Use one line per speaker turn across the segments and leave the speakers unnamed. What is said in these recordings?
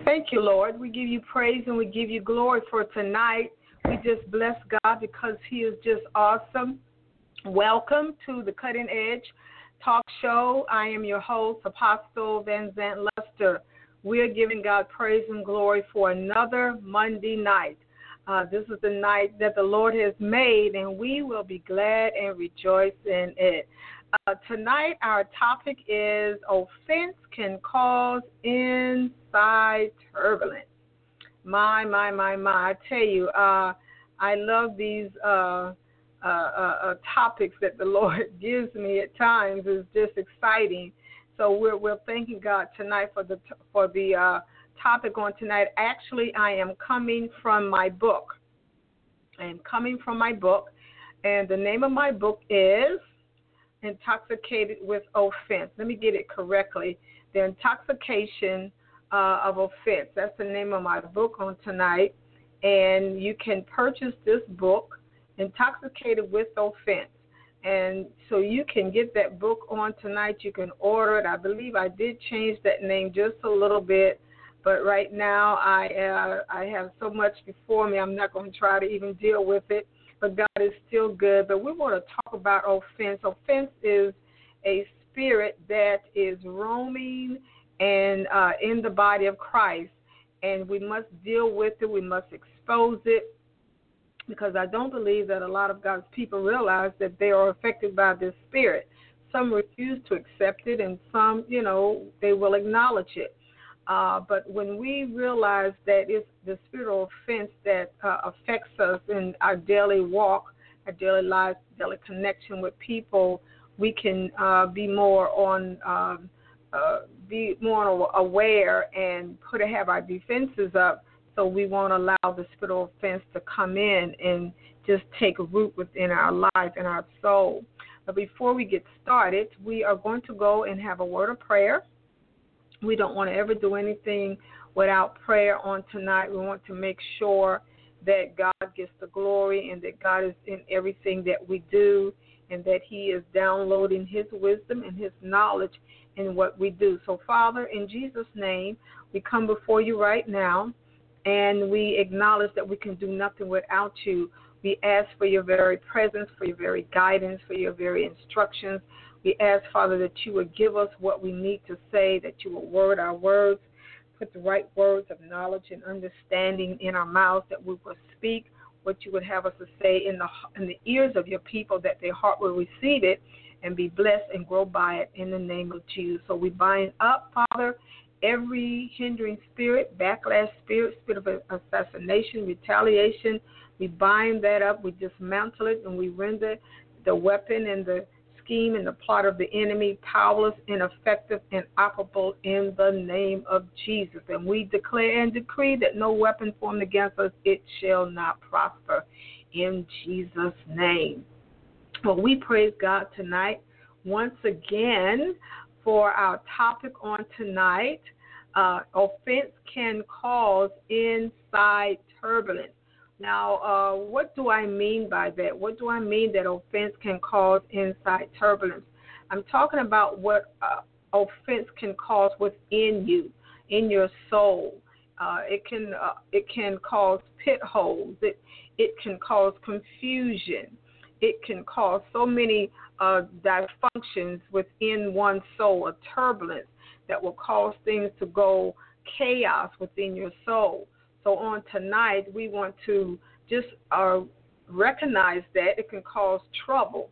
Thank you, Lord. We give you praise and we give you glory for tonight. We just bless God because he is just awesome. Welcome to the Cutting Edge Talk Show. I am your host, Apostle Van Zant Luster. We're giving God praise and glory for another Monday night. This is the night that the Lord has made, and we will be glad and rejoice in it. Tonight, our topic is offense can cause inside turbulence. My. I tell you, I love these topics that the Lord gives me at times. It's just exciting. So we're thanking God tonight for the topic on tonight. Actually, I am coming from my book. And the name of my book is Intoxicated with Offense. Let me get it correctly. The Intoxication of Offense. That's the name of my book on tonight. And you can purchase this book, Intoxicated with Offense. And so you can get that book on tonight. You can order it. I believe I did change that name just a little bit. But right now I have so much before me, I'm not going to try to even deal with it. But God is still good. But we want to talk about offense. Offense is a spirit that is roaming and in the body of Christ. And we must deal with it. We must expose it. Because I don't believe that a lot of God's people realize that they are affected by this spirit. Some refuse to accept it, and some, they will acknowledge it. But when we realize that it's the spirit of offense that affects us in our daily walk, our daily lives, daily connection with people, we can be more aware and have our defenses up, so we won't allow the spirit of offense to come in and just take root within our life and our soul. But before we get started, we are going to go and have a word of prayer. We don't want to ever do anything without prayer on tonight. We want to make sure that God gets the glory and that God is in everything that we do and that he is downloading his wisdom and his knowledge in what we do. So, Father, in Jesus' name, we come before you right now, and we acknowledge that we can do nothing without you. We ask for your very presence, for your very guidance, for your very instructions. We ask, Father, that you would give us what we need to say, that you will word our words, put the right words of knowledge and understanding in our mouths, that we will speak what you would have us to say in the ears of your people, that their heart will receive it and be blessed and grow by it in the name of Jesus. So we bind up, Father, every hindering spirit, backlash spirit, spirit of assassination, retaliation. We bind that up, we dismantle it, and we render the weapon and the scheme and the plot of the enemy powerless, ineffective, and operable in the name of Jesus. And we declare and decree that no weapon formed against us, it shall not prosper in Jesus' name. Well, we praise God tonight once again for our topic on tonight. Offense can cause inside turbulence. Now, what do I mean by that? What do I mean that offense can cause inside turbulence? I'm talking about what offense can cause within you, in your soul. It can cause pit holes. It can cause confusion. It can cause so many dysfunctions within one's soul, a turbulence that will cause things to go chaos within your soul. So on tonight, we want to just recognize that it can cause trouble.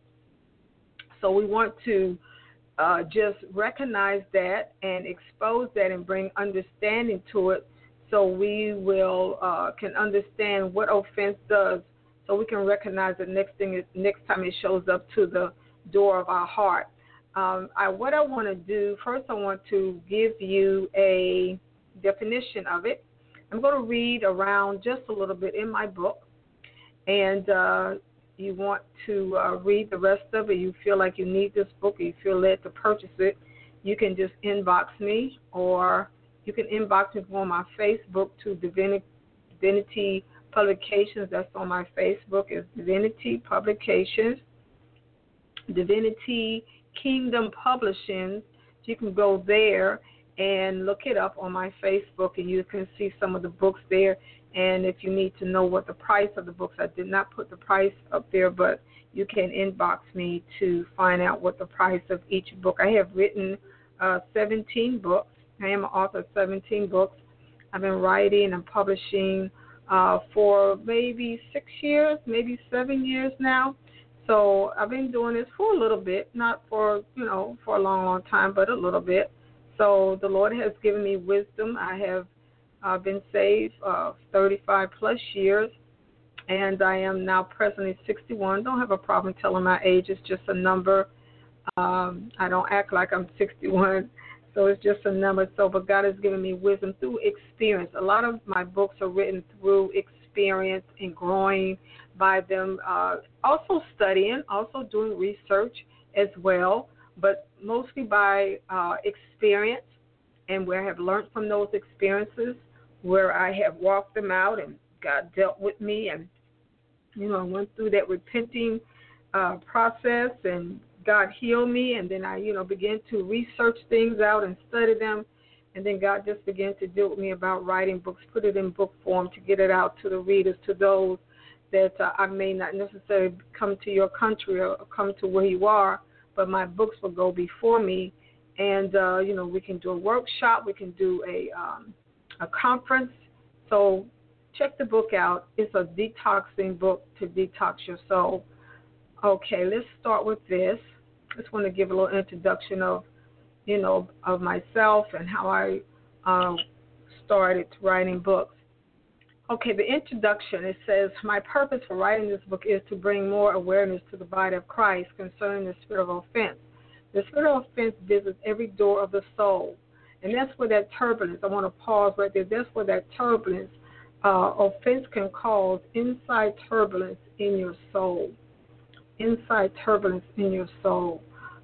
So we want to just recognize that and expose that and bring understanding to it, so we will can understand what offense does, so we can recognize it next time it shows up to the door of our heart. What I want to do, first I want to give you a definition of it. I'm going to read around just a little bit in my book, and you want to read the rest of it, you feel like you need this book, or you feel led to purchase it, you can just inbox me, or you can inbox me on my Facebook to Divinity Publications. That's on my Facebook. It's Divinity Publications, Divinity Kingdom Publishing. You can go there and look it up on my Facebook, and you can see some of the books there. And if you need to know what the price of the books, I did not put the price up there, but you can inbox me to find out what the price of each book. I have written 17 books. I am an author of 17 books. I've been writing and publishing for maybe 6 years, maybe 7 years now. So I've been doing this for a little bit, not for, for a long, long time, but a little bit. So the Lord has given me wisdom. I have been saved 35 plus years, and I am now presently 61. Don't have a problem telling my age. It's just a number. I don't act like I'm 61, so it's just a number. So, but God has given me wisdom through experience. A lot of my books are written through experience and growing by them. Also studying, also doing research as well, but mostly by experience, and where I have learned from those experiences, where I have walked them out and God dealt with me, and I went through that repenting process, and God healed me, and then I began to research things out and study them, and then God just began to deal with me about writing books, put it in book form to get it out to the readers, to those that I may not necessarily come to your country or come to where you are, but my books will go before me, and we can do a workshop, we can do a conference. So check the book out. It's a detoxing book to detox your soul. Okay, let's start with this. I just want to give a little introduction of myself and how I started writing books. Okay, the introduction, it says, my purpose for writing this book is to bring more awareness to the body of Christ concerning the spirit of offense. The spirit of offense visits every door of the soul, and that's where that turbulence, I want to pause right there, that's where that turbulence, offense can cause inside turbulence in your soul. Inside turbulence in your soul.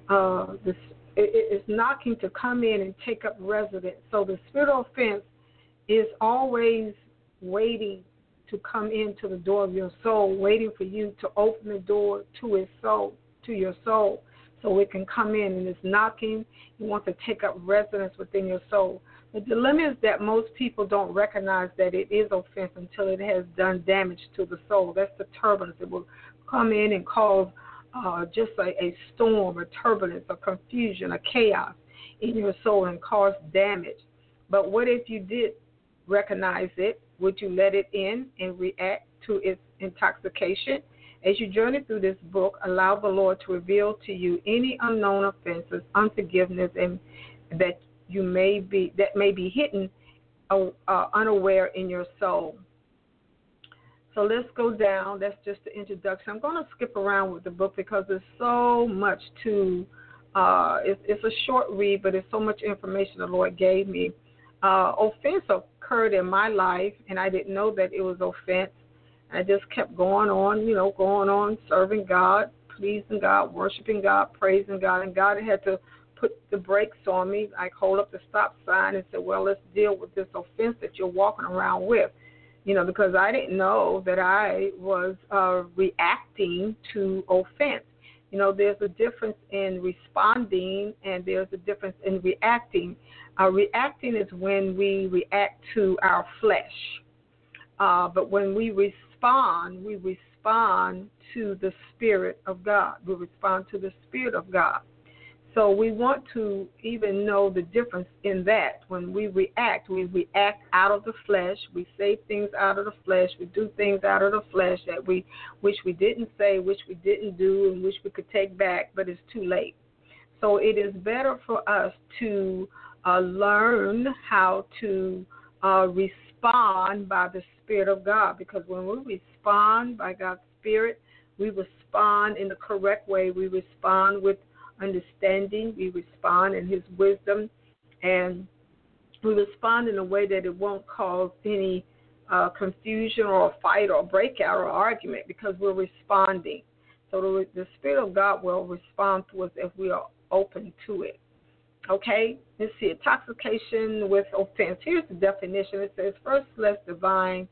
It's knocking to come in and take up residence. So the spirit of offense is always waiting to come into the door of your soul, waiting for you to open the door to its soul, to your soul, so it can come in, and it's knocking. You want to take up residence within your soul. The dilemma is that most people don't recognize that it is offense until it has done damage to the soul. That's the turbulence. It will come in and cause just a storm, a turbulence, a confusion, a chaos in your soul and cause damage. But what if you did recognize it? Would you let it in and react to its intoxication? As you journey through this book, allow the Lord to reveal to you any unknown offenses, unforgiveness, and that may be hidden unaware in your soul. So let's go down. That's just the introduction. I'm going to skip around with the book because there's so much to it's a short read, but there's so much information the Lord gave me. Offense occurred in my life, and I didn't know that it was offense. I just kept going on, serving God, pleasing God, worshiping God, praising God, and God had to put the brakes on me. I hold up the stop sign and said, well, let's deal with this offense that you're walking around with, because I didn't know that I was reacting to offense. There's a difference in responding and there's a difference in reacting. Reacting is when we react to our flesh. But when we respond to the Spirit of God. We respond to the Spirit of God. So we want to even know the difference in that. When we react out of the flesh. We say things out of the flesh. We do things out of the flesh that we wish we didn't say, wish we didn't do, and wish we could take back, but it's too late. So it is better for us to learn how to respond by the Spirit of God, because when we respond by God's Spirit, we respond in the correct way. We respond with understanding. We respond in His wisdom, and we respond in a way that it won't cause any confusion or a fight or a breakout or argument, because we're responding. So the Spirit of God will respond to us if we are open to it. Okay, let's see, intoxication with offense. Here's the definition. It says, first, let's define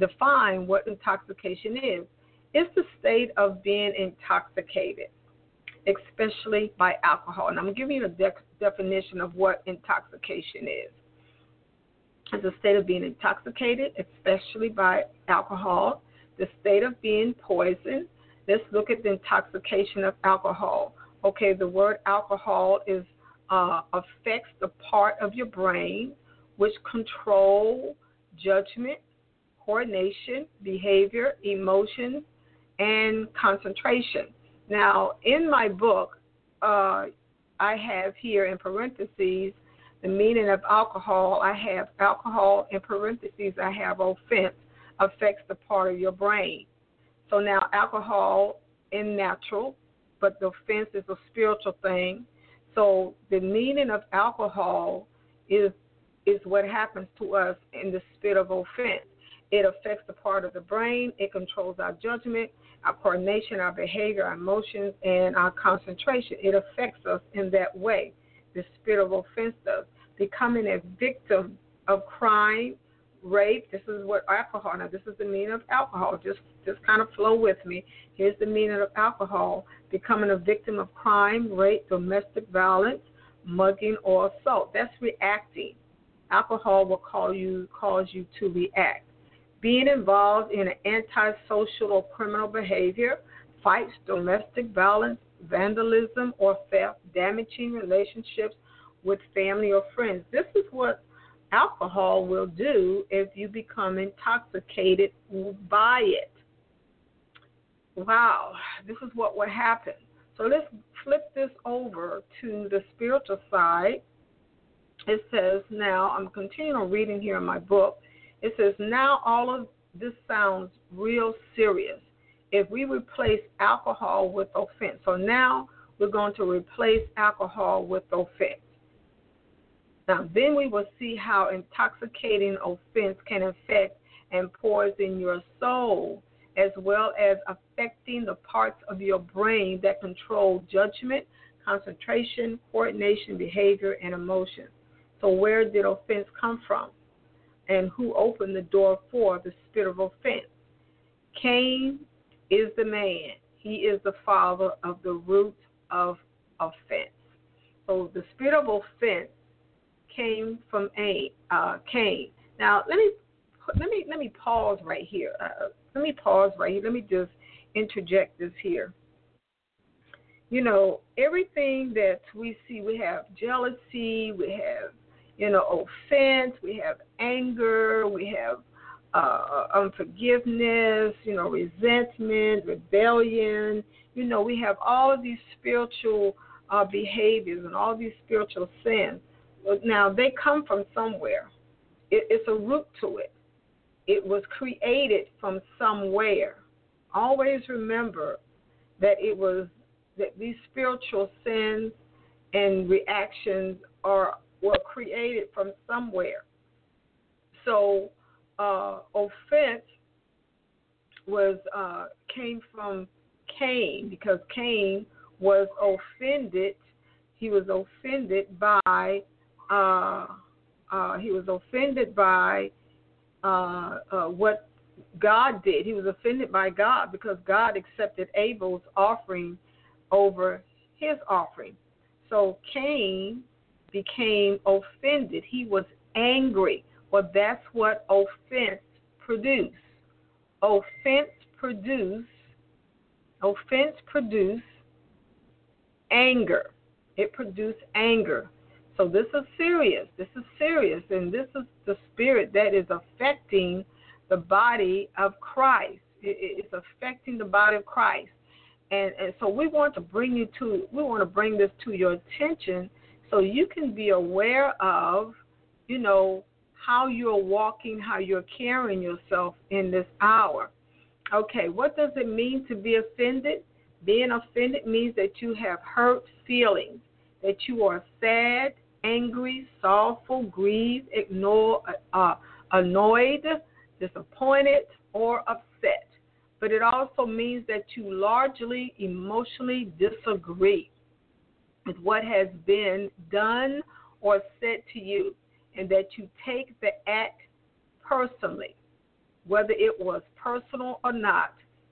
what intoxication is. It's the state of being intoxicated. especially by alcohol. And I'm giving you a definition of what intoxication is. It's a state of being intoxicated, especially by alcohol, the state of being poisoned. Let's look at the intoxication of alcohol. Okay, the word alcohol is affects the part of your brain which control judgment, coordination, behavior, emotions, and concentration. Now, in my book, I have here in parentheses the meaning of alcohol. I have alcohol in parentheses. I have offense, affects the part of your brain. So now alcohol is natural, but the offense is a spiritual thing. So the meaning of alcohol is what happens to us in the spirit of offense. It affects the part of the brain. It controls our judgment, our coordination, our behavior, our emotions, and our concentration. It affects us in that way. The spirit of offense does. Becoming a victim of crime, rape. This is what alcohol. Now, this is the meaning of alcohol. Just kind of flow with me. Here's the meaning of alcohol. Becoming a victim of crime, rape, domestic violence, mugging, or assault. That's reacting. Alcohol will cause you to react. Being involved in an antisocial or criminal behavior, fights, domestic violence, vandalism, or theft, damaging relationships with family or friends. This is what alcohol will do if you become intoxicated by it. Wow, this is what will happen. So let's flip this over to the spiritual side. It says, now, I'm continuing on reading here in my book. It says, now all of this sounds real serious if we replace alcohol with offense. So now we're going to replace alcohol with offense. Now, then we will see how intoxicating offense can affect and poison your soul, as well as affecting the parts of your brain that control judgment, concentration, coordination, behavior, and emotion. So where did offense come from? And who opened the door for the spirit of offense? Cain is the man. He is the father of the root of offense. So the spirit of offense came from Cain. Now let me pause right here. Let me just interject this here. You know, everything that we see, we have jealousy, we have, offense, we have anger, we have unforgiveness, resentment, rebellion. We have all of these spiritual behaviors and all these spiritual sins. Now, they come from somewhere. It's a root to it. It was created from somewhere. Always remember that that these spiritual sins and reactions were created from somewhere. So offense came from Cain, because Cain was offended. He was offended by what God did. He was offended by God because God accepted Abel's offering over his offering. So Cain became offended. He was angry. Well, that's what offense produced. Offense produced anger. It produced anger. So this is serious. And this is the spirit that is affecting the body of Christ. It's affecting the body of Christ. And so we want to bring this to your attention so you can be aware of, how you're walking, how you're carrying yourself in this hour. Okay, what does it mean to be offended? Being offended means that you have hurt feelings, that you are sad, angry, sorrowful, grieved, ignored, annoyed, disappointed, or upset. But it also means that you largely emotionally disagree with what has been done or said to you, and that you take the act personally. Whether it was personal or not,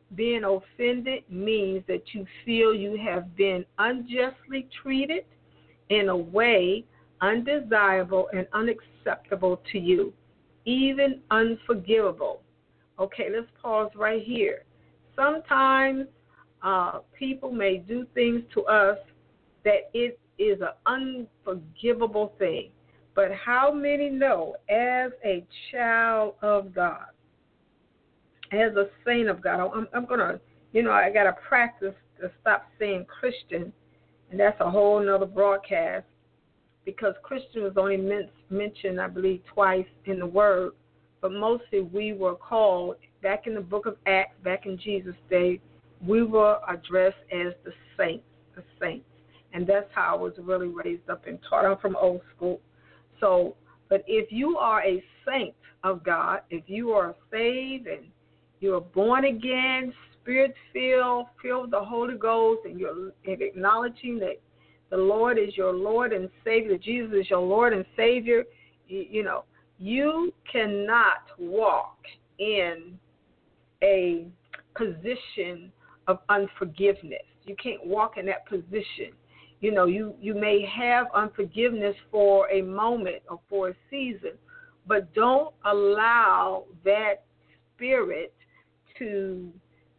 Being offended means that you feel you have been unjustly treated in a way undesirable and unacceptable to you, even unforgivable. Okay, let's pause right here. Sometimes people may do things to us that it is an unforgivable thing. But how many know, as a child of God, as a saint of God, I'm going to, I got to practice to stop saying Christian, and that's a whole nother broadcast, because Christian was only mentioned, I believe, twice in the Word, but mostly we were called, back in the book of Acts, back in Jesus' day, we were addressed as the saints. And that's how I was really raised up and taught. I'm from old school. So, but if you are a saint of God, if you are saved and you're born again, spirit-filled, filled with the Holy Ghost, and you're acknowledging that the Lord is your Lord and Savior, that Jesus is your Lord and Savior, you cannot walk in a position of unforgiveness. You can't walk in that position. You may have unforgiveness for a moment or for a season, but don't allow that spirit to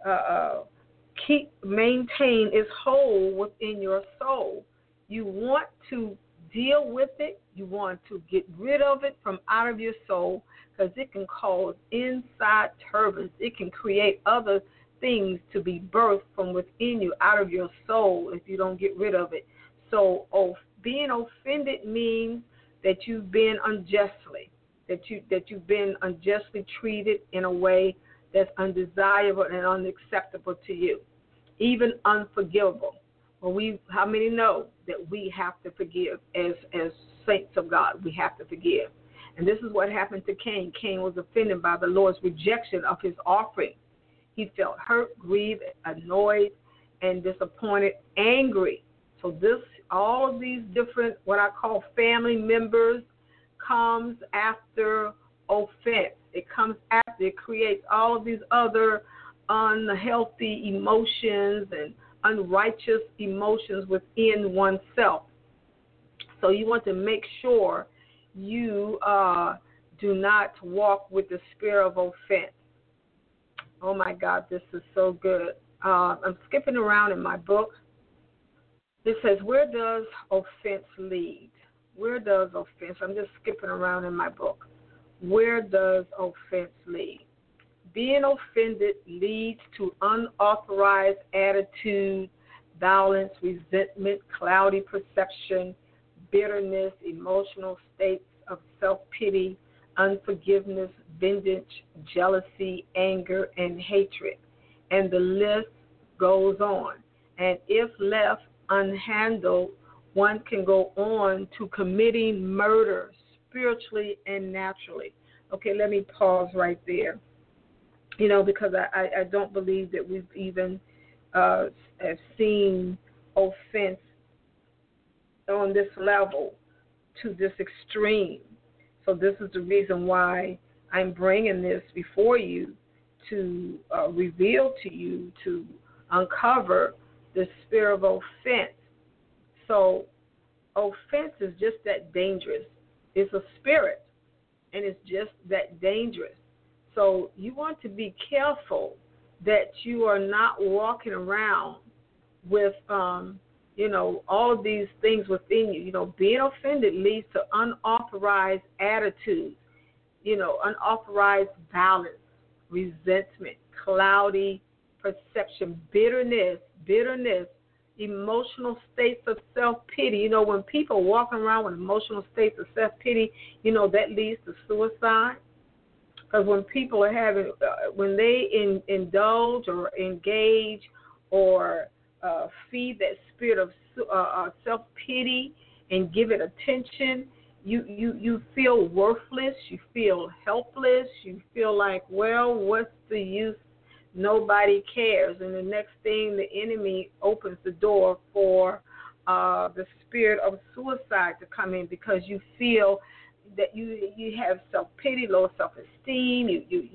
maintain its hold within your soul. You want to deal with it. You want to get rid of it from out of your soul, because it can cause inside turbulence. It can create other things to be birthed from within you, out of your soul, if you don't get rid of it. So being offended means that you've been unjustly, that you've been unjustly treated in a way that's undesirable and unacceptable to you, even unforgivable. Well, how many know that we have to forgive as saints of God? We have to forgive. And this is what happened to Cain. Cain was offended by the Lord's rejection of his offering. He felt hurt, grieved, annoyed, and disappointed, angry. So all of these different, what I call family members, comes after offense. It comes after, it creates all of these other unhealthy emotions and unrighteous emotions within oneself. So you want to make sure you do not walk with the spirit of offense. Oh, my God, this is so good. I'm skipping around in my book. It says, where does offense lead? Where does offense? I'm just skipping around in my book. Where does offense lead? Being offended leads to unauthorized attitude, violence, resentment, cloudy perception, bitterness, emotional states of self-pity, unforgiveness, vengeance, jealousy, anger, and hatred. And the list goes on. And if left unhandled, one can go on to committing murder, spiritually and naturally. Okay, let me pause right there. Because I don't believe that we've even have seen offense on this level to this extreme. So this is the reason why I'm bringing this before you to reveal to you, to uncover the spirit of offense. So offense is just that dangerous. It's a spirit, and it's just that dangerous. So you want to be careful that you are not walking around with, all of these things within you. Being offended leads to unauthorized attitudes, unauthorized violence, resentment, cloudy perception, bitterness, emotional states of self-pity. When people walking around with emotional states of self-pity, that leads to suicide. Because when people are having, when they indulge or engage or feed that spirit of self-pity and give it attention, you feel worthless, you feel helpless, you feel like, well, what's the use? Nobody cares. And the next thing, the enemy opens the door for the spirit of suicide to come in, because you feel that you have self-pity, low self-esteem, you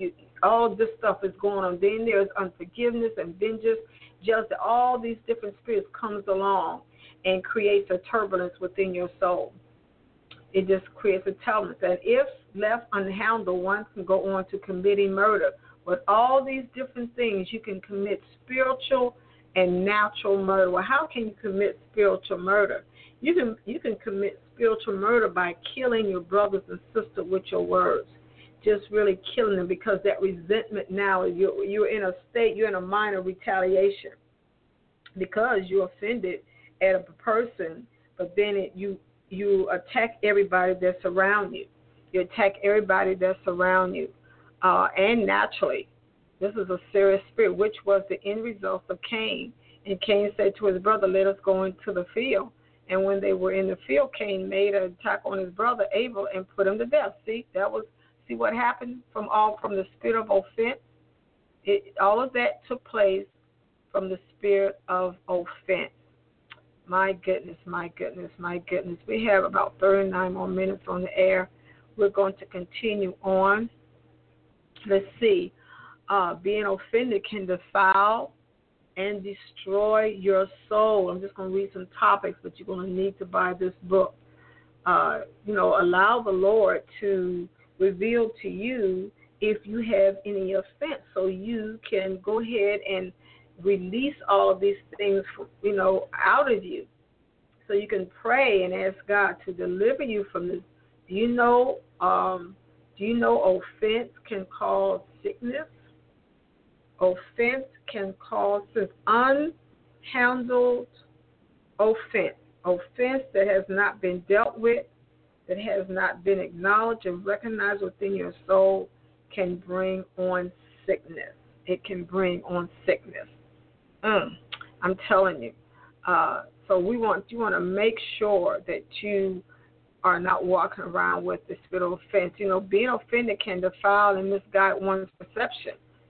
all this stuff is going on. Then there's unforgiveness and vengeance, just all these different spirits comes along and creates a turbulence within your soul. It just creates a turbulence. And if left unhandled, one can go on to committing murder. With all these different things, you can commit spiritual and natural murder. Well, how can you commit spiritual murder? You can commit spiritual murder by killing your brothers and sisters with your words. Just really killing them, because that resentment now, you're in a state, you're in a mind of retaliation because you're offended at a person, but then you attack everybody that's around you. You attack everybody that's around you. And naturally, this is a serious spirit, which was the end result of Cain. And Cain said to his brother, let us go into the field. And when they were in the field, Cain made an attack on his brother Abel and put him to death. See what happened from the spirit of offense? All of that took place from the spirit of offense. My goodness, my goodness, my goodness. We have about 39 more minutes on the air. We're going to continue on. Let's see. Being offended can defile and destroy your soul. I'm just going to read some topics, but you're going to need to buy this book. Allow the Lord to reveal to you if you have any offense, so you can go ahead and release all of these things, out of you, so you can pray and ask God to deliver you from this. Do you know offense can cause sickness? Offense can cause unhandled offense that has not been dealt with, that has not been acknowledged and recognized within your soul, can bring on sickness. It can bring on sickness. I'm telling you. So you want to make sure that you are not walking around with the spirit of offense. Being offended can defile and misguide one's perception.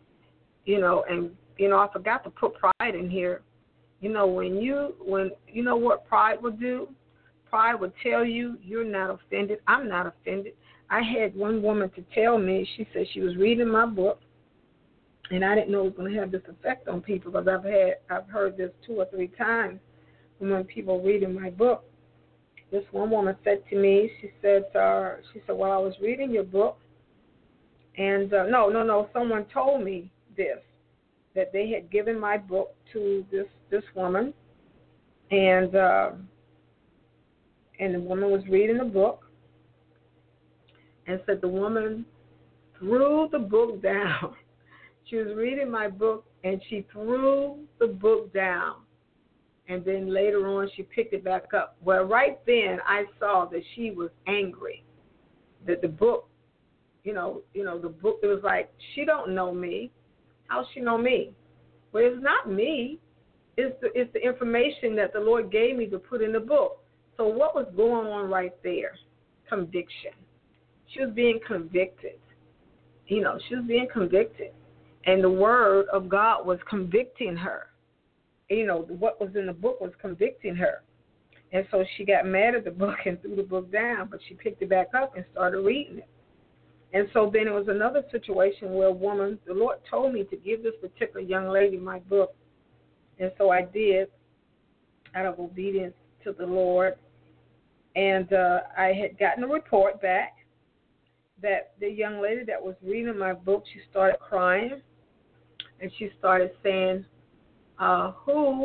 I forgot to put pride in here. When you know what pride will do? Pride would tell you you're not offended. I'm not offended. I had one woman to tell me, she said she was reading my book, and I didn't know it was going to have this effect on people, because I've heard this 2 or 3 times from when people are reading my book. This one woman said to me, she said, well, I was reading your book, and someone told me this, that they had given my book to this woman, and the woman was reading the book, and said the woman threw the book down. She was reading my book, and she threw the book down. And then later on, she picked it back up. Well, right then, I saw that she was angry. That the book, the book, it was like, she don't know me. How she know me? Well, it's not me. It's the information that the Lord gave me to put in the book. So what was going on right there? Conviction. She was being convicted. She was being convicted. And the word of God was convicting her. What was in the book was convicting her. And so she got mad at the book and threw the book down, but she picked it back up and started reading it. And so then it was another situation where the Lord told me to give this particular young lady my book. And so I did, out of obedience to the Lord. And I had gotten a report back that the young lady that was reading my book, she started crying. And she started saying, how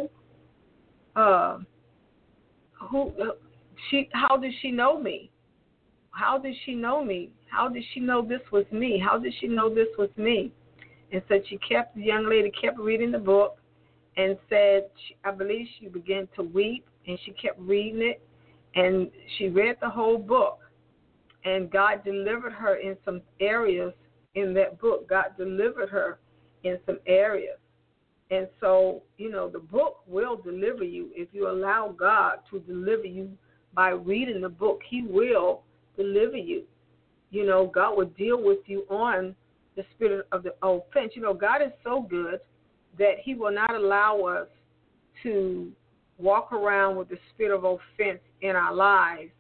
did she know me? How did she know me? How did she know this was me? How did she know this was me? And so the young lady kept reading the book, and said, I believe she began to weep, and she kept reading it, and she read the whole book. And God delivered her in some areas in that book. God delivered her in some areas. And so, the book will deliver you. If you allow God to deliver you by reading the book, He will deliver you. God will deal with you on the spirit of the offense. God is so good that He will not allow us to walk around with the spirit of offense in our lives,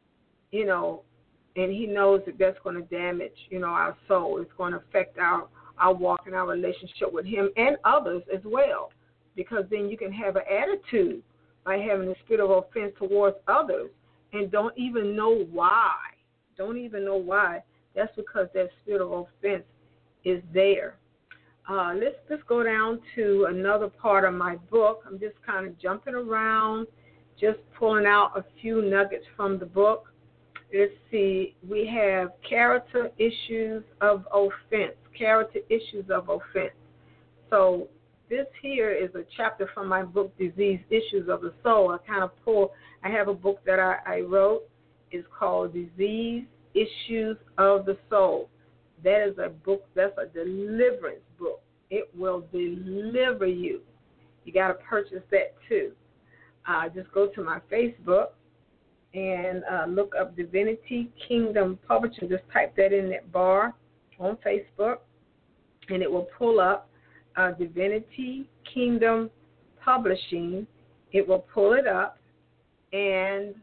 and He knows that that's going to damage, our soul. It's going to affect our our walk and our relationship with Him and others as well. Because then you can have an attitude by having the spirit of offense towards others and don't even know why. Don't even know why. That's because that spirit of offense is there. Let's go down to another part of my book. I'm just kind of jumping around, just pulling out a few nuggets from the book. Let's see. We have character issues of offense. Character issues of offense. So this here is a chapter from my book, Disease Issues of the Soul. I have a book that I wrote. It's called Disease Issues of the Soul. That is a book, that's a deliverance book. It will deliver you. You got to purchase that too. Just go to my Facebook and look up Divinity Kingdom Publishing. Just type that in that bar on Facebook, and it will pull up Divinity Kingdom Publishing. It will pull it up, and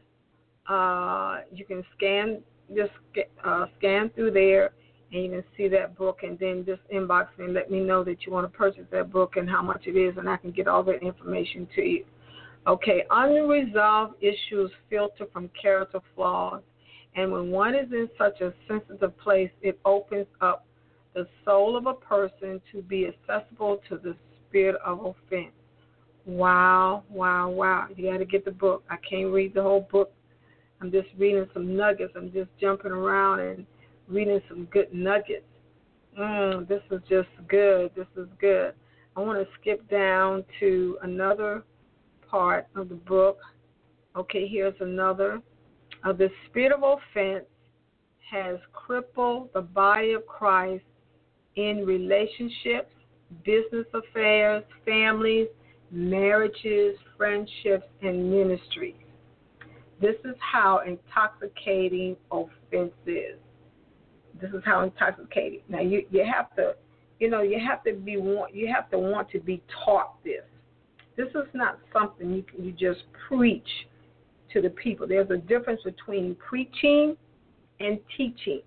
you can scan through there, and you can see that book, and then just inbox me and let me know that you want to purchase that book and how much it is, and I can get all that information to you. Okay, unresolved issues filter from character flaws, and when one is in such a sensitive place, it opens up the soul of a person to be accessible to the spirit of offense. Wow, wow, wow. You got to get the book. I can't read the whole book. I'm just reading some nuggets. I'm just jumping around and reading some good nuggets. This is just good. This is good. I want to skip down to another part of the book. Okay, here's another. The spirit of offense has crippled the body of Christ in relationships, business affairs, families, marriages, friendships, and ministries. This is how intoxicating offense is. This is how intoxicating. Now you have to, you have to want to be taught this. This is not something you just preach to the people. There's a difference between preaching and teaching.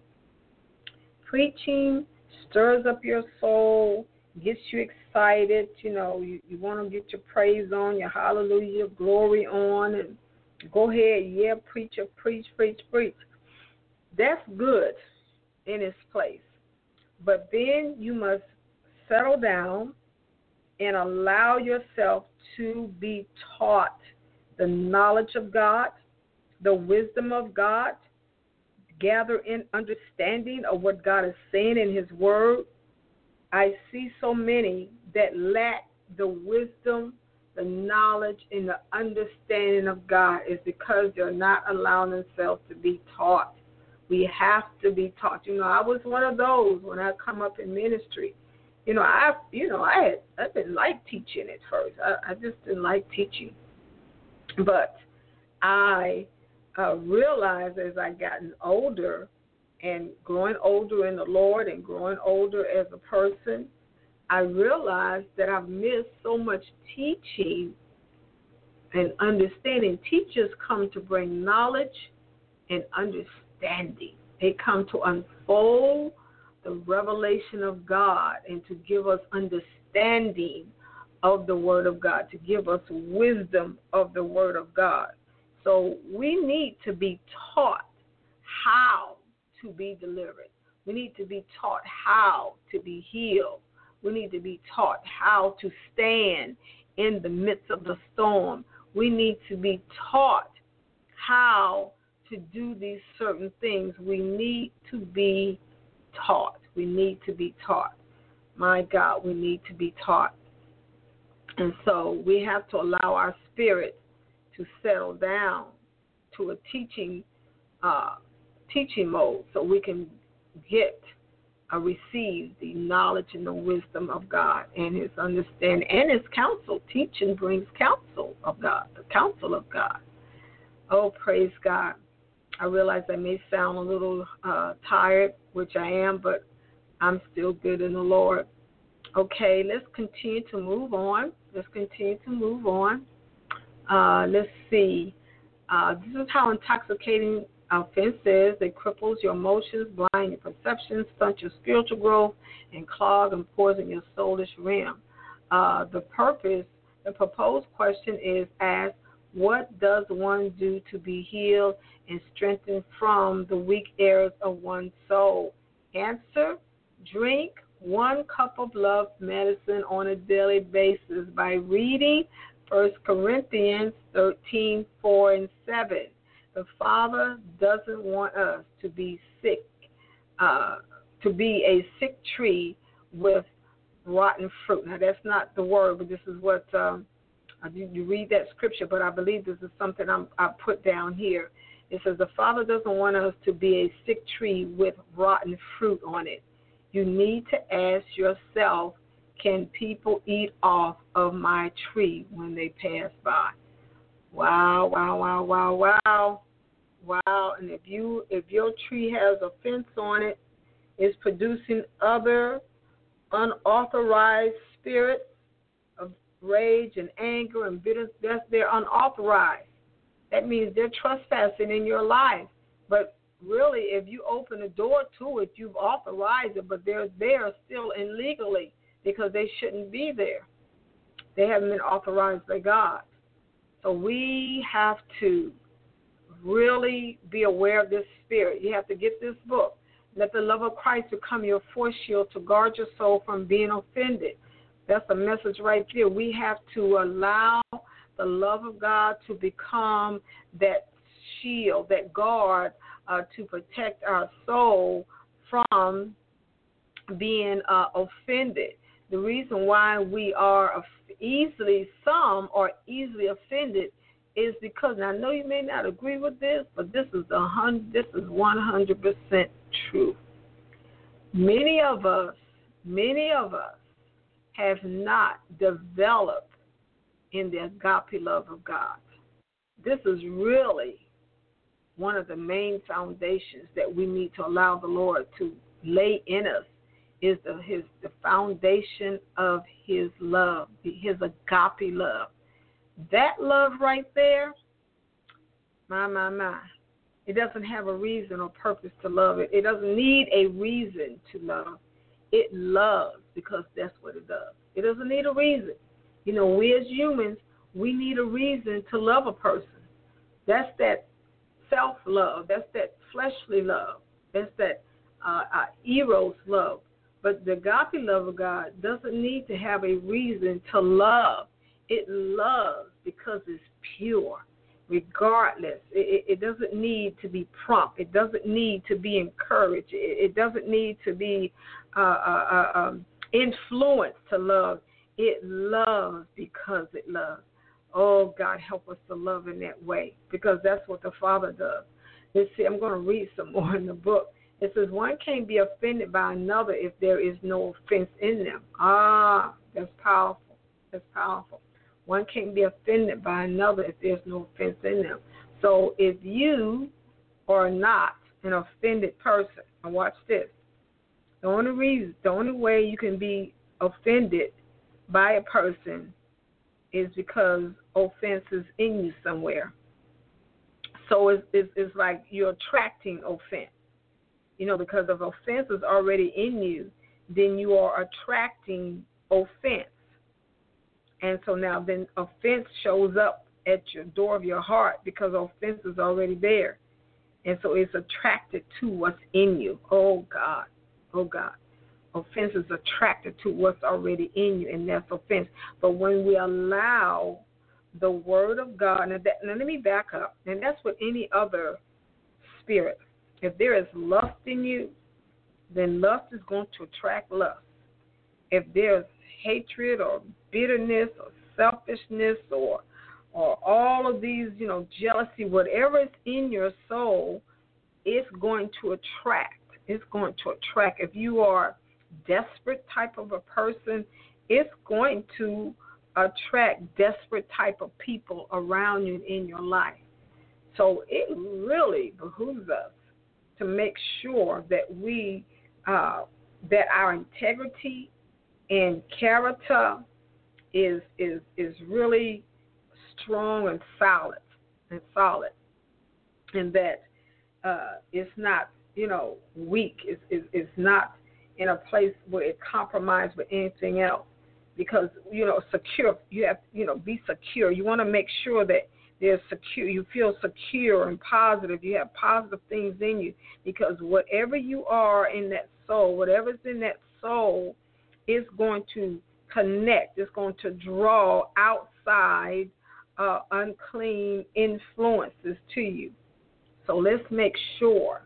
Preaching stirs up your soul, gets you excited. You want to get your praise on, your hallelujah, your glory on, and go ahead, preacher, preach. That's good in its place. But then you must settle down and allow yourself to be taught the knowledge of God, the wisdom of God, gather in understanding of what God is saying in His Word. I see so many that lack the wisdom, the knowledge, and the understanding of God is because they're not allowing themselves to be taught. We have to be taught. I was one of those when I come up in ministry. I didn't like teaching at first. I just didn't like teaching. But I realized as I gotten older and growing older in the Lord and growing older as a person, I realized that I've missed so much teaching and understanding. Teachers come to bring knowledge and understanding. They come to unfold the revelation of God and to give us understanding of the Word of God, to give us wisdom of the Word of God. So we need to be taught how to be delivered. We need to be taught how to be healed. We need to be taught how to stand in the midst of the storm. We need to be taught how to do these certain things. We need to be taught. We need to be taught. My God, we need to be taught. And so we have to allow our spirit to settle down to a teaching mode so we can receive the knowledge and the wisdom of God and His understanding and His counsel. Teaching brings counsel of God, the counsel of God. Oh, praise God. I realize I may sound a little tired, which I am, but I'm still good in the Lord. Okay, let's continue to move on. Let's see. This is how intoxicating Offense says it cripples your emotions, blind your perceptions, stunt your spiritual growth, and clog and poison your soulish realm. The proposed question is asked, what does one do to be healed and strengthened from the weak areas of one's soul? Answer, drink 1 cup of love medicine on a daily basis by reading 1 Corinthians 13:4 and 7. The Father doesn't want us to be sick, to be a sick tree with rotten fruit. Now, that's not the word, but this is what you read that scripture, but I believe this is something I put down here. It says the Father doesn't want us to be a sick tree with rotten fruit on it. You need to ask yourself, can people eat off of my tree when they pass by? Wow, wow, wow, wow, wow. Wow. And if your tree has a fence on it, it's producing other unauthorized spirits of rage and anger and bitterness. They're unauthorized. That means they're trespassing in your life. But really, if you open the door to it, you've authorized it, but they're there still illegally because they shouldn't be there. They haven't been authorized by God. So we have to really be aware of this spirit. You have to get this book. Let the love of Christ become your force shield to guard your soul from being offended. That's the message right there. We have to allow the love of God to become that shield, that guard to protect our soul from being offended. The reason why some are easily offended is because, and I know you may not agree with this, but this is 100% true. Many of us have not developed in the agape love of God. This is really one of the main foundations that we need to allow the Lord to lay in us, is the foundation of his love, his agape love. That love right there, my. It doesn't have a reason or purpose to love it. It doesn't need a reason to love. It loves because that's what it does. It doesn't need a reason. You know, we as humans, we need a reason to love a person. That's that self-love. That's that fleshly love. That's that eros love. But the agape love of God doesn't need to have a reason to love. It loves because it's pure, regardless. It doesn't need to be prompt. It doesn't need to be encouraged. It doesn't need to be influenced to love. It loves because it loves. Oh, God, help us to love in that way, because that's what the Father does. Let's see, I'm going to read some more in the book. It says, one can't be offended by another if there is no offense in them. That's powerful. That's powerful. One can't be offended by another if there's no offense in them. So if you are not an offended person, and watch this, the only way you can be offended by a person is because offense is in you somewhere. So it's like you're attracting offense. You know, because if offense is already in you, then you are attracting offense. And so now then offense shows up at your door of your heart because offense is already there. And so it's attracted to what's in you. Oh, God. Oh, God. Offense is attracted to what's already in you, and that's offense. But when we allow the word of God, now let me back up, and that's with any other spirit. If there is lust in you, then lust is going to attract lust. If there's hatred or bitterness or selfishness or all of these, jealousy, whatever is in your soul, it's going to attract. It's going to attract. If you are desperate type of a person, it's going to attract desperate type of people around you in your life. So it really behooves us to make sure that we that our integrity and character is really strong and solid, and that it's not, weak. It's not in a place where it compromises with anything else. Because, secure, you have, be secure. You want to make sure that they're secure. You feel secure and positive. You have positive things in you. Because whatever you are in that soul, whatever's in that soul is going to connect. It's going to draw outside unclean influences to you. So let's make sure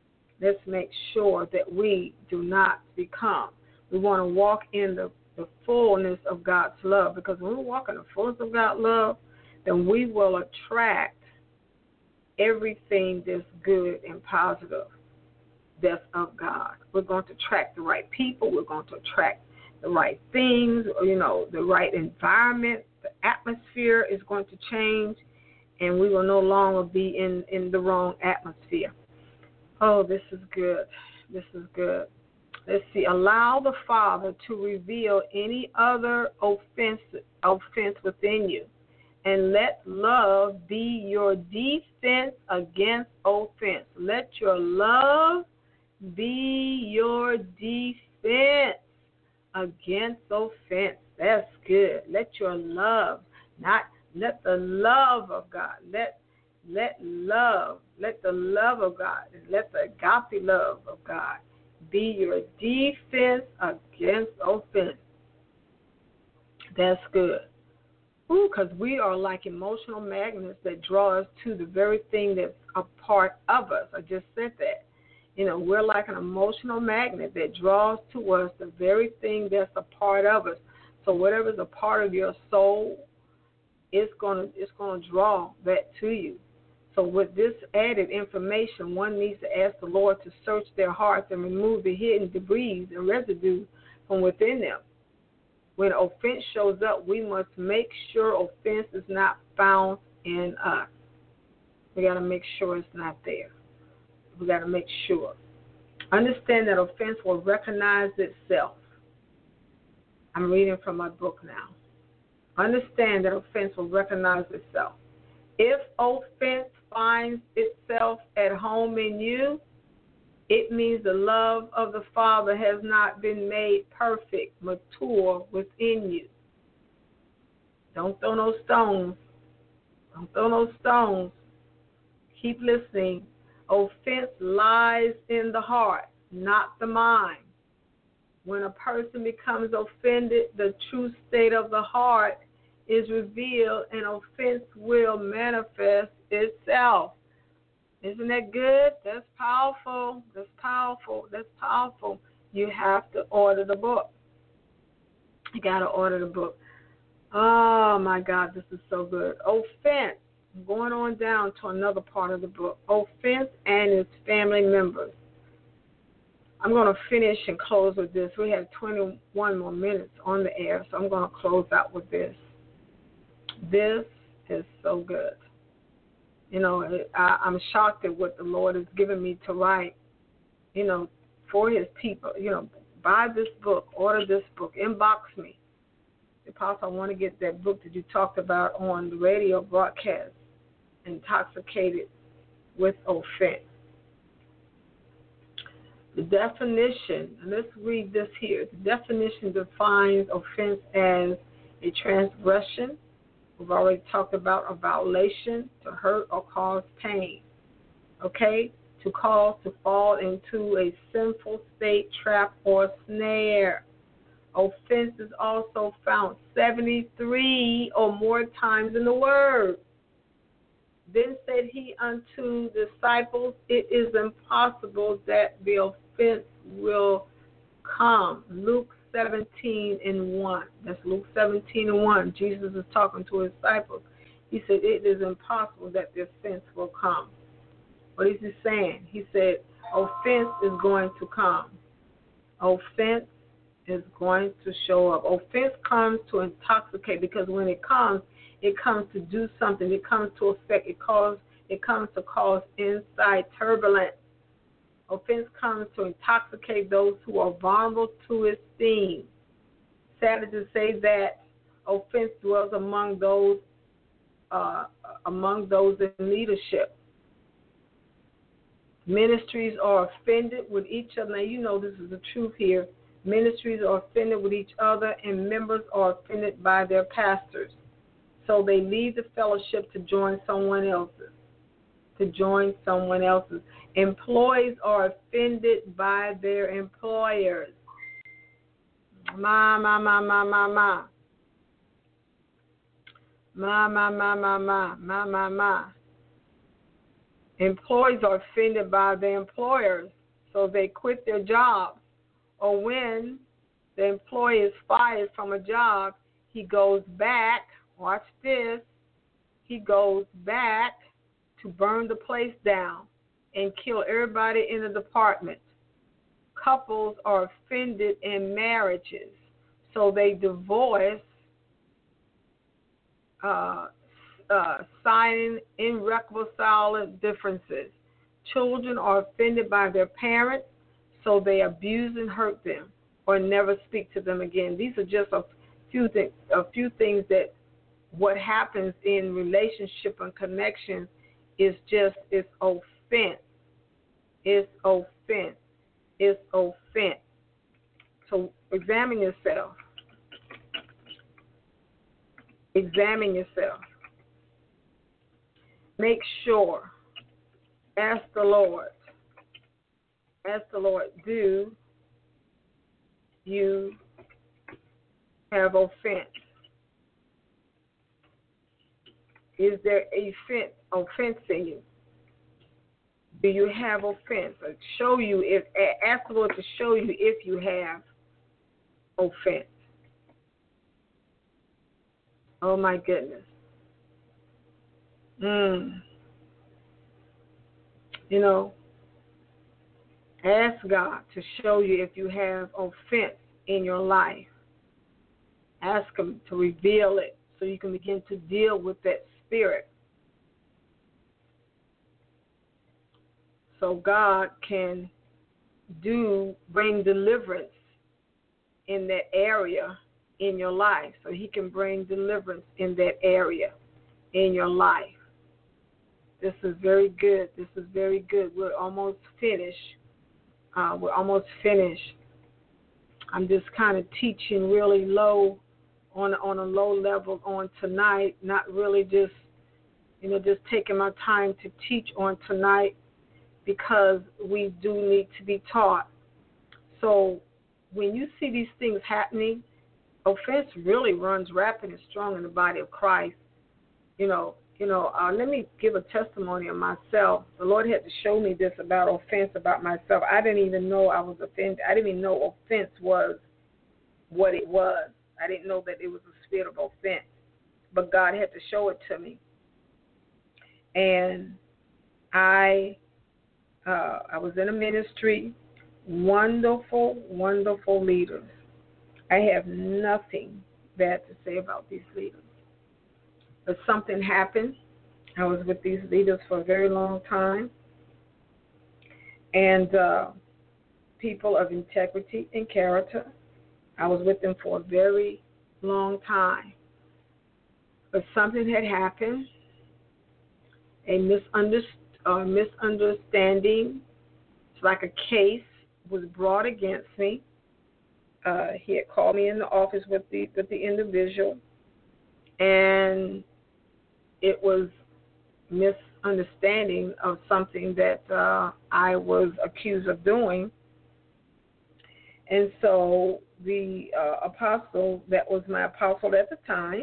that we do not become. We want to walk in the fullness of God's love, because when we walk in the fullness of God's love, then we will attract everything that's good and positive that's of God. We're going to attract the right people. We're going to attract the right things, the right environment. The atmosphere is going to change, and we will no longer be in the wrong atmosphere. Oh, this is good. This is good. Let's see. Allow the Father to reveal any other offense within you, and let love be your defense against offense. Let your love be your defense against offense. That's good. Let your love, not let the love of God, let the love of God, and let the agape love of God be your defense against offense. That's good. Because we are like emotional magnets that draw us to the very thing that's a part of us. I just said that. We're like an emotional magnet that draws to us the very thing that's a part of us. So whatever's a part of your soul, it's going to draw that to you. So with this added information, one needs to ask the Lord to search their hearts and remove the hidden debris and residue from within them. When offense shows up, we must make sure offense is not found in us. We got to make sure it's not there. We got to make sure. Understand that offense will recognize itself. I'm reading from my book now. Understand that offense will recognize itself. If offense finds itself at home in you, it means the love of the Father has not been made perfect, mature within you. Don't throw no stones. Don't throw no stones. Keep listening. Offense lies in the heart, not the mind. When a person becomes offended, the true state of the heart is revealed, and offense will manifest itself. Isn't that good? That's powerful. That's powerful. That's powerful. You have to order the book. You got to order the book. Oh, my God, this is so good. Offense. I'm going on down to another part of the book. Offense and its family members. I'm going to finish and close with this. We have 21 more minutes on the air, so I'm going to close out with this. This is so good. I'm shocked at what the Lord has given me to write, for his people. Buy this book, order this book, inbox me. Apostle, I want to get that book that you talked about on the radio broadcast, Intoxicated with Offense. The definition, and let's read this here. The definition defines offense as a transgression. We've already talked about a violation, to hurt or cause pain. Okay? To cause to fall into a sinful state, trap, or snare. Offense is also found 73 or more times in the Word. Then said he unto the disciples, it is impossible that the offense will come. Luke 17:1. That's Luke 17:1. Jesus is talking to his disciples. He said, it is impossible that the offense will come. What is he saying? He said, offense is going to come. Offense is going to show up. Offense comes to intoxicate, because when it comes to do something. It comes to affect. It comes to cause inside turbulence. Offense comes to intoxicate those who are vulnerable to esteem. Sadly to say that offense dwells among those in leadership. Ministries are offended with each other. Now, you know this is the truth here. Ministries are offended with each other, and members are offended by their pastors. So they leave the fellowship to join someone else's. Employees are offended by their employers. Ma. Employees are offended by their employers, so they quit their jobs. Or when the employee is fired from a job, he goes back, watch this, he goes back to burn the place down and kill everybody in the department. Couples are offended in marriages, so they divorce, signing irreconcilable differences. Children are offended by their parents, so they abuse and hurt them or never speak to them again. These are just a few things that what happens in relationship and connection is just, it's offense. It's offense. It's offense. So examine yourself. Examine yourself. Make sure. Ask the Lord. Ask the Lord, do you have offense? Is there offense in you? Do you have offense? Show you if ask the Lord to show you if you have offense. Oh my goodness. You know, ask God to show you if you have offense in your life. Ask Him to reveal it so you can begin to deal with that spirit. So God can bring deliverance in that area in your life. So He can bring deliverance in that area in your life. This is very good. This is very good. We're almost finished. I'm just kind of teaching really low, on a low level on tonight. Not really just taking my time to teach on tonight, because we do need to be taught. So when you see these things happening, offense really runs rapid and strong in the body of Christ. Let me give a testimony of myself. The Lord had to show me this about offense about myself. I didn't even know I was offended. I didn't even know offense was what it was. I didn't know that it was a spirit of offense. But God had to show it to me. And I was in a ministry, wonderful, wonderful leaders. I have nothing bad to say about these leaders. But something happened. I was with these leaders for a very long time. And people of integrity and character. I was with them for a very long time. But something had happened. A misunderstanding, it's like a case, was brought against me. He had called me in the office with the individual, and it was misunderstanding of something that I was accused of doing. And so the apostle, that was my apostle at the time,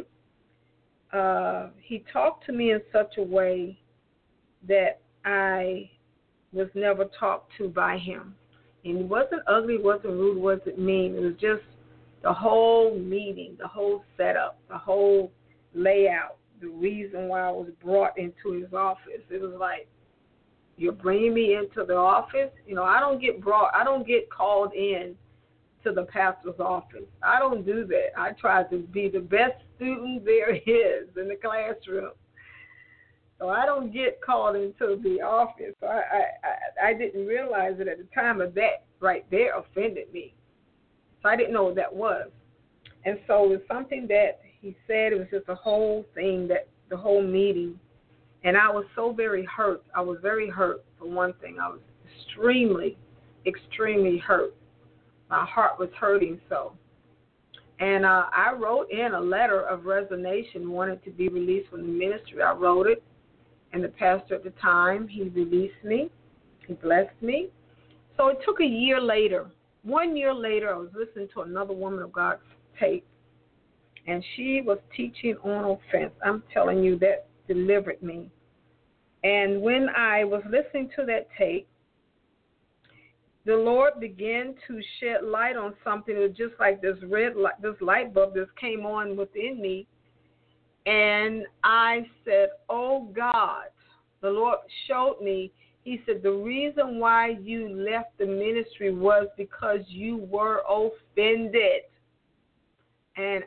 he talked to me in such a way that I was never talked to by him. And he wasn't ugly, wasn't rude, wasn't mean. It was just the whole meeting, the whole setup, the whole layout, the reason why I was brought into his office. It was like, you're bringing me into the office? I don't get called in to the pastor's office. I don't do that. I try to be the best student there is in the classroom. So I don't get called into the office. So I didn't realize it at the time, of that right there offended me. So I didn't know what that was. And so it was something that he said. It was just a whole thing, that the whole meeting. And I was so very hurt. I was very hurt, for one thing. I was extremely, extremely hurt. My heart was hurting so. And I wrote in a letter of resignation, wanted to be released from the ministry. I wrote it, and the pastor at the time, he released me. He blessed me. So it took a year later. 1 year later, I was listening to another woman of God's tape, and she was teaching on offense. I'm telling you, that delivered me. And when I was listening to that tape, the Lord began to shed light on something. It was just like this light bulb just came on within me. And I said, oh, God. The Lord showed me. He said, the reason why you left the ministry was because you were offended. And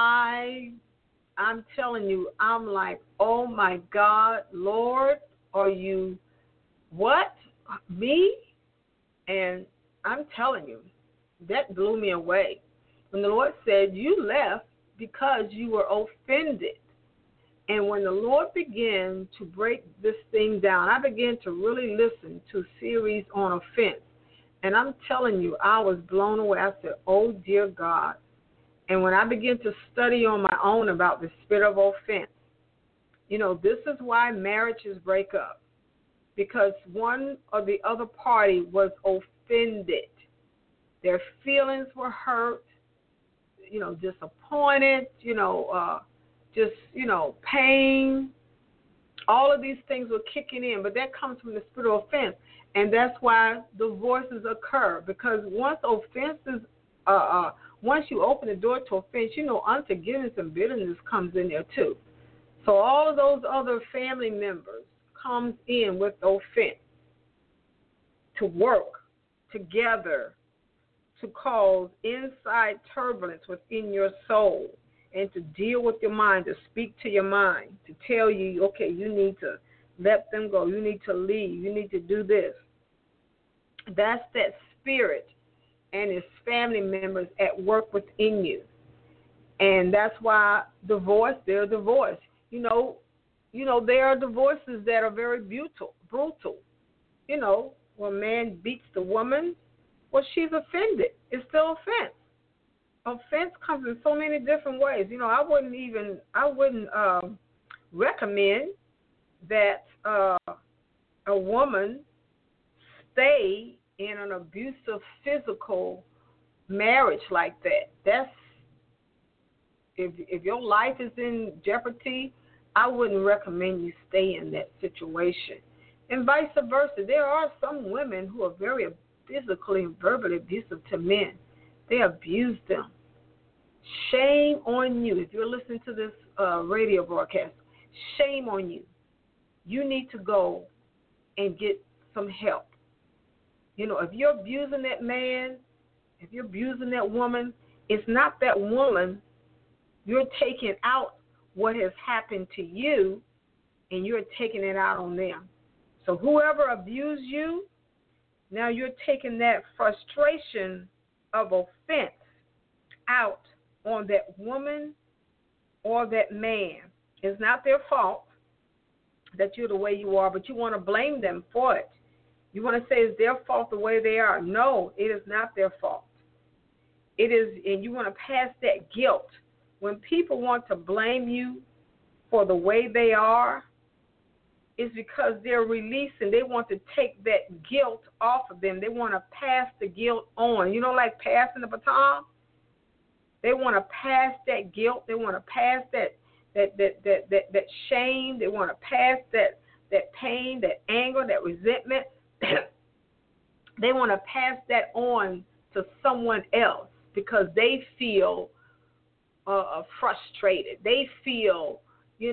I'm telling you, I'm like, oh, my God, Lord, are you what? Me? And I'm telling you, that blew me away. When the Lord said, you left because you were offended. And when the Lord began to break this thing down, I began to really listen to series on offense. And I'm telling you, I was blown away. I said, oh, dear God. And when I began to study on my own about the spirit of offense, this is why marriages break up. Because one or the other party was offended. Their feelings were hurt, disappointed, pain. All of these things were kicking in, but that comes from the spirit of offense. And that's why divorces occur. Because once you open the door to offense, unforgiveness and bitterness comes in there too. So all of those other family members comes in with offense to work together to cause inside turbulence within your soul and to deal with your mind, to speak to your mind, to tell you, okay, you need to let them go, you need to leave, you need to do this. That's that spirit and his family members at work within you. And that's why there are divorce. There are divorces that are very brutal. When a man beats the woman, well, she's offended. It's still offense. Offense comes in so many different ways. I wouldn't recommend that a woman stay in an abusive physical marriage like that. That's if your life is in jeopardy, I wouldn't recommend you stay in that situation. And vice versa. There are some women who are very physically and verbally abusive to men. They abuse them. Shame on you. If you're listening to this radio broadcast, shame on you. You need to go and get some help. If you're abusing that man, if you're abusing that woman, it's not that woman. You're taking out what has happened to you, and you're taking it out on them. So whoever abused you, now you're taking that frustration of offense out on that woman or that man. It's not their fault that you're the way you are, but you want to blame them for it. You want to say it's their fault the way they are. No, it is not their fault. It is, and you want to pass that guilt. When people want to blame you for the way they are, it's because they're releasing. They want to take that guilt off of them. They want to pass the guilt on. Like passing the baton? They want to pass that guilt. They want to pass that shame. They want to pass that pain, that anger, that resentment. They want to pass that on to someone else because they feel frustrated. They feel,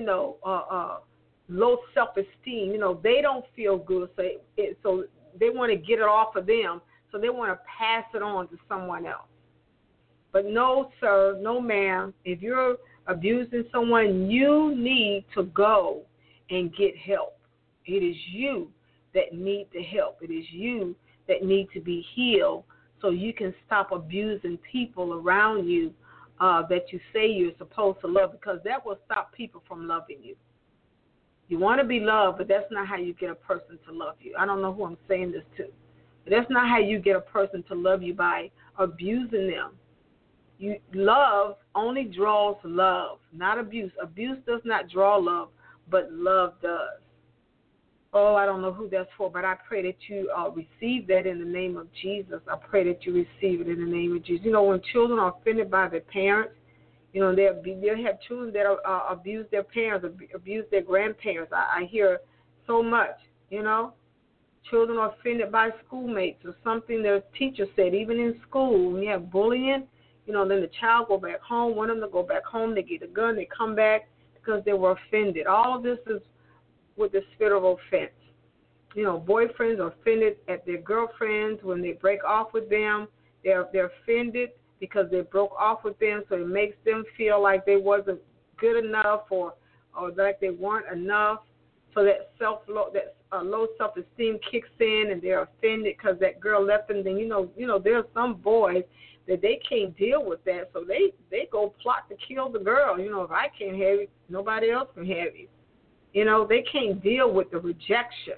low self-esteem. They don't feel good, so they want to get it off of them, so they want to pass it on to someone else. But no, sir, no, ma'am, if you're abusing someone, you need to go and get help. It is you that need the help. It is you that need to be healed so you can stop abusing people around you that you say you're supposed to love, because that will stop people from loving you. You want to be loved, but that's not how you get a person to love you. I don't know who I'm saying this to. That's not how you get a person to love you, by abusing them. Love only draws love, not abuse. Abuse does not draw love, but love does. Oh, I don't know who that's for, but I pray that you receive that in the name of Jesus. I pray that you receive it in the name of Jesus. When children are offended by their parents, they'll have children that abuse their parents, abuse their grandparents. I hear so much, Children are offended by schoolmates or something their teacher said, even in school. When you have bullying, then the child go back home, one of them to go back home, they get a gun, they come back because they were offended. All of this is with the spirit of offense. Boyfriends are offended at their girlfriends when they break off with them. They're offended because they broke off with them, so it makes them feel like they wasn't good enough or like they weren't enough. So that low self-esteem kicks in, and they're offended because that girl left them. Then there are some boys that they can't deal with that, so they go plot to kill the girl. If I can't have you, nobody else can have you. They can't deal with the rejection.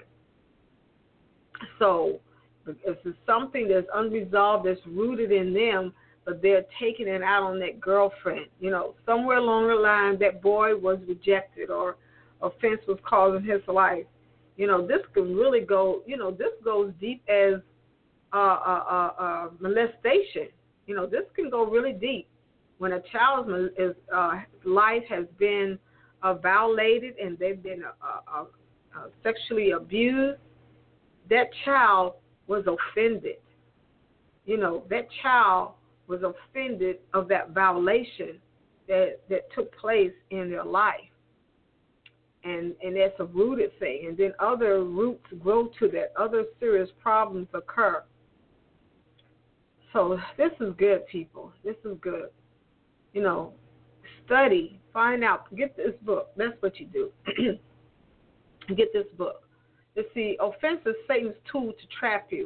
So if it's something that's unresolved, that's rooted in them, but they're taking it out on that girlfriend. Somewhere along the line, that boy was rejected or offense was caused in his life. This can really go, this goes deep as molestation. This can go really deep. When a child's life has been violated and they've been sexually abused, that child was offended. That child was offended of that violation that took place in their life. And that's a rooted thing. And then other roots grow to that. Other serious problems occur. So this is good, people. This is good. Study, find out, get this book. That's what you do. Get this book. You see, offense is Satan's tool to trap you,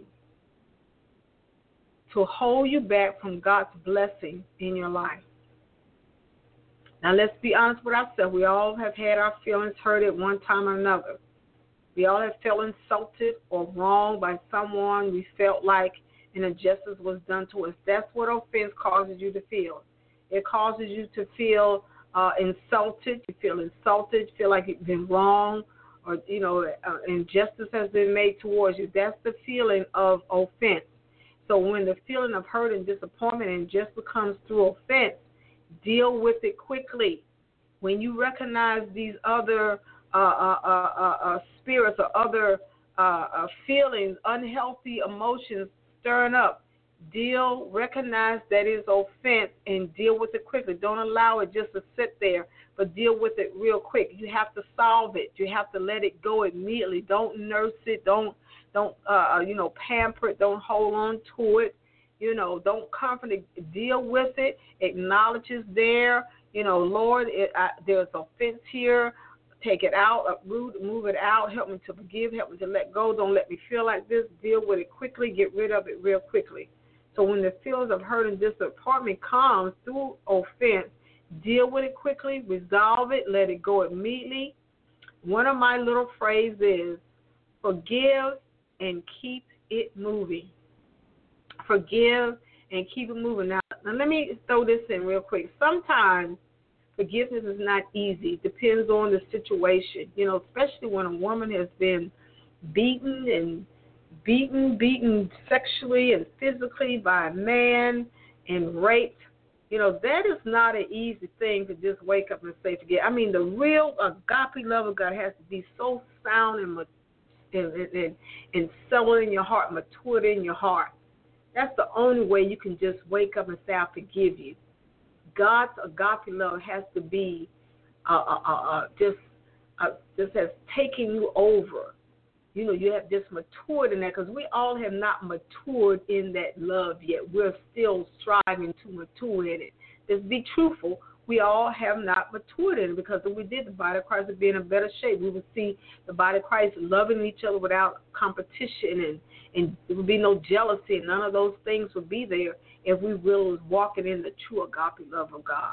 to hold you back from God's blessing in your life. Now, let's be honest with ourselves. We all have had our feelings hurt at one time or another. We all have felt insulted or wronged by someone. We felt like an injustice was done to us. That's what offense causes you to feel. It causes you to feel insulted. You feel like you've been wrong, or, injustice has been made towards you. That's the feeling of offense. So when the feeling of hurt and disappointment and injustice comes through offense, deal with it quickly. When you recognize these other spirits or other feelings, unhealthy emotions stirring up, recognize that is offense and deal with it quickly. Don't allow it just to sit there, but deal with it real quick. You have to solve it. You have to let it go immediately. Don't nurse it. Don't pamper it. Don't hold on to it. Don't comfort it. Deal with it. Acknowledge it's there. Lord, there's offense here. Take it out, uproot, move it out. Help me to forgive. Help me to let go. Don't let me feel like this. Deal with it quickly. Get rid of it real quickly. So when the feelings of hurt and disappointment comes through offense, deal with it quickly. Resolve it. Let it go immediately. One of my little phrases is forgive and keep it moving. Forgive and keep it moving. Now let me throw this in real quick. Sometimes forgiveness is not easy. It depends on the situation, especially when a woman has been beaten sexually and physically by a man and raped. That is not an easy thing to just wake up and say forget. I mean, the real agape love of God has to be so sound and settled in your heart, matured in your heart. That's the only way you can just wake up and say, I forgive you. God's agape love has to be just has taken you over. You have just matured in that, because we all have not matured in that love yet. We're still striving to mature in it. Just be truthful. We all have not matured in it, because if we did, the body of Christ would be in a better shape. We would see the body of Christ loving each other without competition, and there would be no jealousy, and none of those things would be there if we really was walking in the true agape love of God.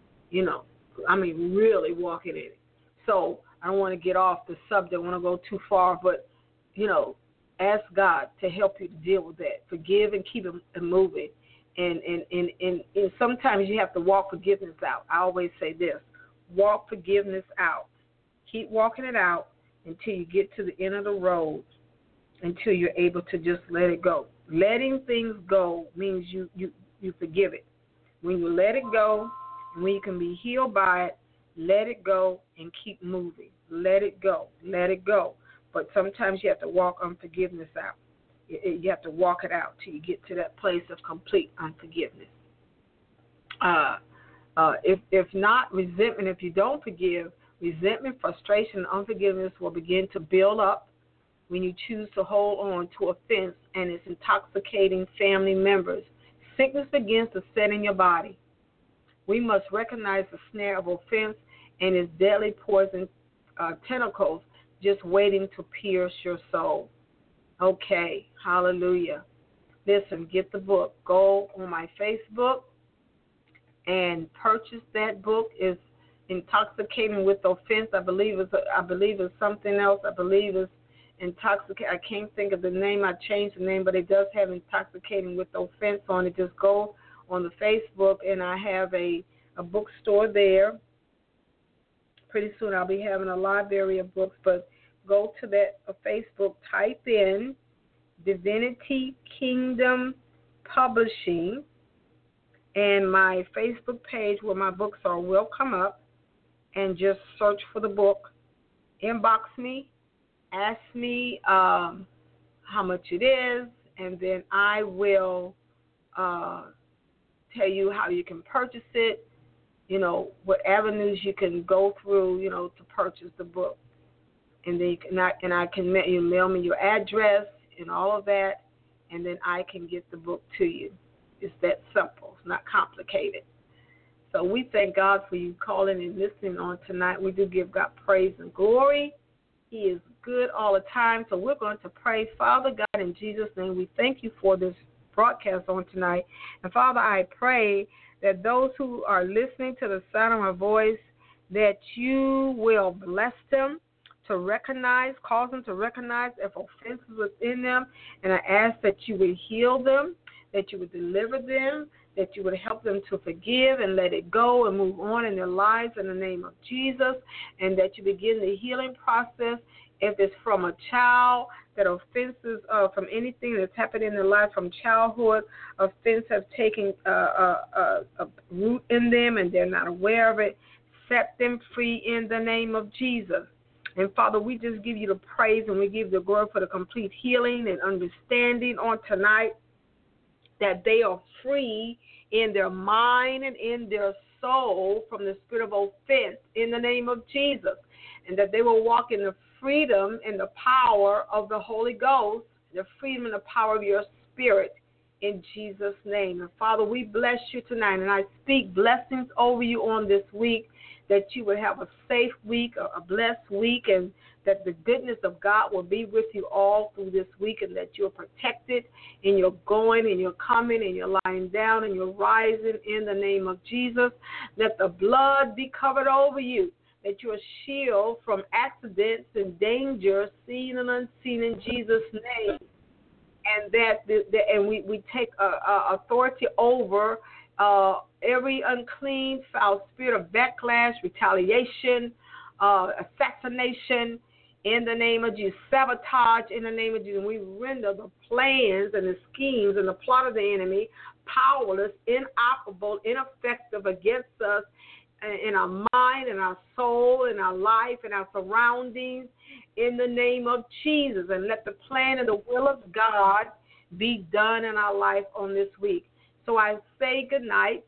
Really walking in it. So I don't want to get off the subject. I don't want to go too far, but, ask God to help you to deal with that. Forgive and keep it moving. And sometimes you have to walk forgiveness out. I always say this: walk forgiveness out. Keep walking it out until you get to the end of the road, until you're able to just let it go. Letting things go means you forgive it. When you let it go, and when you can be healed by it, let it go and keep moving. Let it go. Let it go. But sometimes you have to walk unforgiveness out. You have to walk it out till you get to that place of complete unforgiveness. If not, resentment, if you don't forgive, resentment, frustration, and unforgiveness will begin to build up when you choose to hold on to offense and it's intoxicating family members. Sickness begins to set in your body. We must recognize the snare of offense and its deadly poison tentacles just waiting to pierce your soul. Okay, hallelujah. Listen, get the book. Go on my Facebook and purchase that book. It's Intoxicating with Offense. I believe it's something else. I believe it's Intoxicating. I can't think of the name. I changed the name, but it does have Intoxicating with Offense on it. Just go on the Facebook, and I have a bookstore there. Pretty soon I'll be having a library of books, but go to that Facebook, type in Divinity Kingdom Publishing, and my Facebook page where my books are will come up, and just search for the book. Inbox me, ask me how much it is, and then I will tell you how you can purchase it, what avenues you can go through, to purchase the book. And then I can mail me your address and all of that, and then I can get the book to you. It's that simple. It's not complicated. So we thank God for you calling and listening on tonight. We do give God praise and glory. He is good all the time. So we're going to pray. Father God, in Jesus' name, we thank you for this broadcast on tonight. And Father, I pray that those who are listening to the sound of my voice, that you will bless them to recognize, cause them to recognize if offense is within them. And I ask that you would heal them, that you would deliver them, that you would help them to forgive and let it go and move on in their lives in the name of Jesus, and that you begin the healing process. If it's from a child, that offenses from anything that's happened in their life from childhood, offense have taken a root in them and they're not aware of it, set them free in the name of Jesus. And, Father, we just give you the praise and we give you the glory for the complete healing and understanding on tonight, that they are free in their mind and in their soul from the spirit of offense in the name of Jesus, and that they will walk in the freedom and the power of the Holy Ghost, the freedom and the power of your spirit in Jesus' name. And, Father, we bless you tonight, and I speak blessings over you on this week, that you would have a safe week, a blessed week, and that the goodness of God will be with you all through this week, and that you're protected in your going and your coming and your lying down and your rising in the name of Jesus. Let the blood be covered over you, that you're shielded from accidents and dangers, seen and unseen, in Jesus' name. And that we take authority over every unclean, foul spirit of backlash, retaliation, assassination, in the name of Jesus, sabotage in the name of Jesus. We render the plans and the schemes and the plot of the enemy powerless, inoperable, ineffective against us in our mind, in our soul, in our life, in our surroundings, in the name of Jesus. And let the plan and the will of God be done in our life on this week. So I say good night,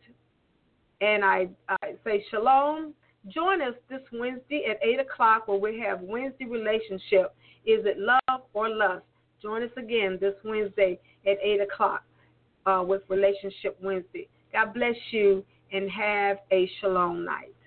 and I say shalom. Join us this Wednesday at 8 o'clock where we have Wednesday Relationship. Is it love or lust? Join us again this Wednesday at 8 o'clock with Relationship Wednesday. God bless you, and have a shalom night.